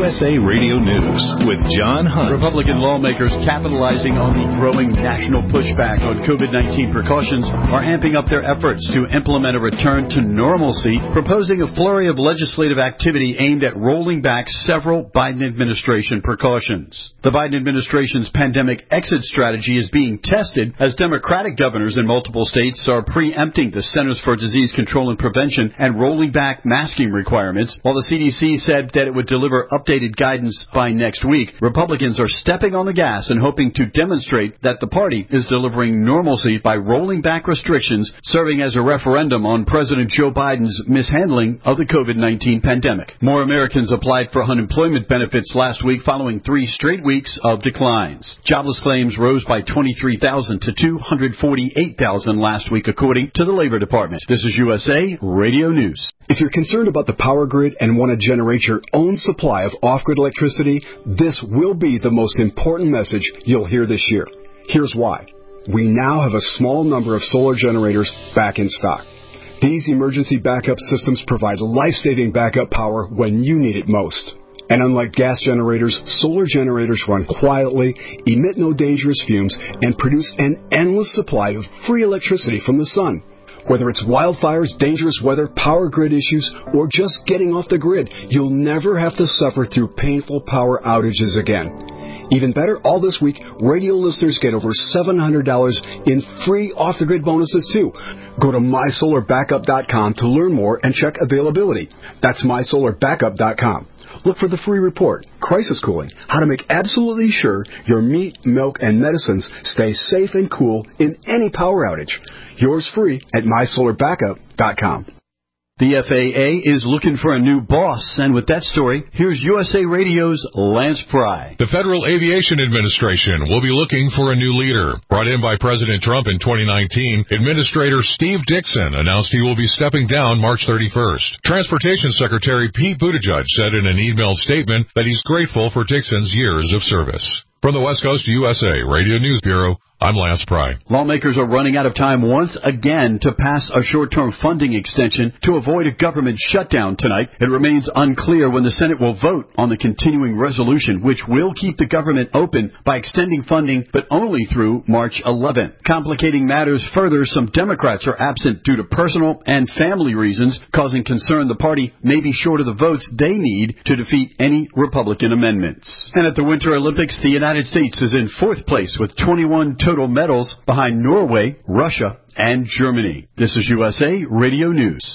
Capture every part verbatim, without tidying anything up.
U S A Radio News with John Hunt. Republican lawmakers capitalizing on the growing national pushback on COVID nineteen precautions are amping up their efforts to implement a return to normalcy, proposing a flurry of legislative activity aimed at rolling back several Biden administration precautions. The Biden administration's pandemic exit strategy is being tested as Democratic governors in multiple states are preempting the Centers for Disease Control and Prevention and rolling back masking requirements, while the C D C said that it would deliver updated guidance by next week. Republicans are stepping on the gas and hoping to demonstrate that the party is delivering normalcy by rolling back restrictions, serving as a referendum on President Joe Biden's mishandling of the COVID nineteen pandemic. More Americans applied for unemployment benefits last week following three straight weeks of declines. Jobless claims rose by twenty-three thousand to two hundred forty-eight thousand last week, according to the Labor Department. This is U S A Radio News. If you're concerned about the power grid and want to generate your own supply of off-grid electricity, this will be the most important message you'll hear this year. Here's why. We now have a small number of solar generators back in stock. These emergency backup systems provide life-saving backup power when you need it most. And unlike gas generators, solar generators run quietly, emit no dangerous fumes, and produce an endless supply of free electricity from the sun. Whether it's wildfires, dangerous weather, power grid issues, or just getting off the grid, you'll never have to suffer through painful power outages again. Even better, all this week, radio listeners get over seven hundred dollars in free off-the-grid bonuses, too. Go to my solar backup dot com to learn more and check availability. That's my solar backup dot com. Look for the free report, Crisis Cooling, how to make absolutely sure your meat, milk, and medicines stay safe and cool in any power outage. Yours free at my solar backup dot com. The F A A is looking for a new boss, and with that story, here's U S A Radio's Lance Pry. The Federal Aviation Administration will be looking for a new leader. Brought in by President Trump in twenty nineteen, Administrator Steve Dickson announced he will be stepping down March thirty-first. Transportation Secretary Pete Buttigieg said in an emailed statement that he's grateful for Dickson's years of service. From the West Coast U S A Radio News Bureau, I'm Lance Pry. Lawmakers are running out of time once again to pass a short-term funding extension to avoid a government shutdown tonight. It remains unclear when the Senate will vote on the continuing resolution, which will keep the government open by extending funding, but only through March eleventh. Complicating matters further, some Democrats are absent due to personal and family reasons, causing concern the party may be short of the votes they need to defeat any Republican amendments. And at the Winter Olympics, the United States is in fourth place with twenty-one total total medals behind Norway, Russia, and Germany. This is U S A Radio News.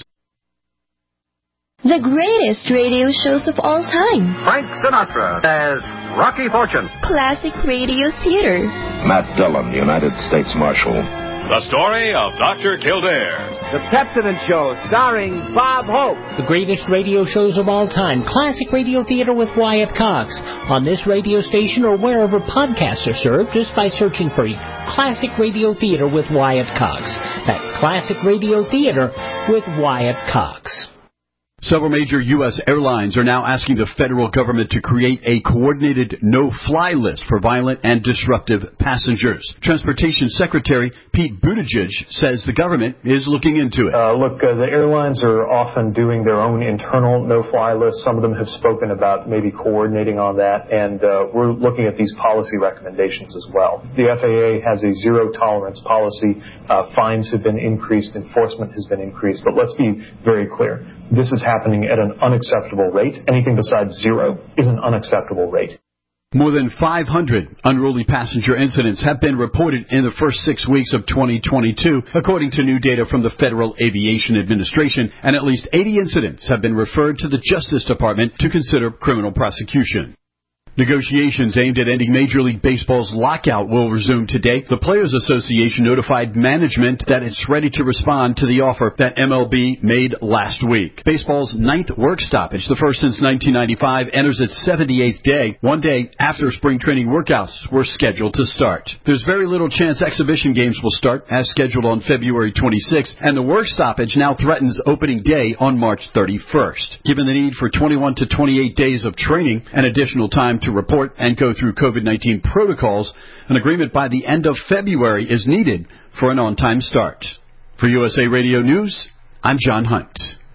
The greatest radio shows of all time. Frank Sinatra as Rocky Fortune. Classic radio theater. Matt Dillon, United States Marshal. The story of Doctor Kildare. The Pepsodent Show, starring Bob Hope. The greatest radio shows of all time. Classic Radio Theater with Wyatt Cox. On this radio station or wherever podcasts are served, just by searching for Classic Radio Theater with Wyatt Cox. That's Classic Radio Theater with Wyatt Cox. Several major U S airlines are now asking the federal government to create a coordinated no-fly list for violent and disruptive passengers. Transportation Secretary Pete Buttigieg says the government is looking into it. Uh, look, uh, the airlines are often doing their own internal no-fly list. Some of them have spoken about maybe coordinating on that, and uh, we're looking at these policy recommendations as well. The F A A has a zero-tolerance policy. Uh, fines have been increased. Enforcement has been increased. But let's be very clear. This is happening at an unacceptable rate. Anything besides zero is an unacceptable rate. More than five hundred unruly passenger incidents have been reported in the first six weeks of twenty twenty-two, according to new data from the Federal Aviation Administration, and at least eighty incidents have been referred to the Justice Department to consider criminal prosecution. Negotiations aimed at ending Major League Baseball's lockout will resume today. The Players Association notified management that it's ready to respond to the offer that M L B made last week. Baseball's ninth work stoppage, the first since nineteen ninety-five, enters its seventy-eighth day, one day after spring training workouts were scheduled to start. There's very little chance exhibition games will start as scheduled on February twenty-sixth, and the work stoppage now threatens opening day on March thirty-first. Given the need for twenty-one to twenty-eight days of training and additional time to to report and go through COVID nineteen protocols, an agreement by the end of February is needed for an on-time start. For U S A Radio News, I'm John Hunt.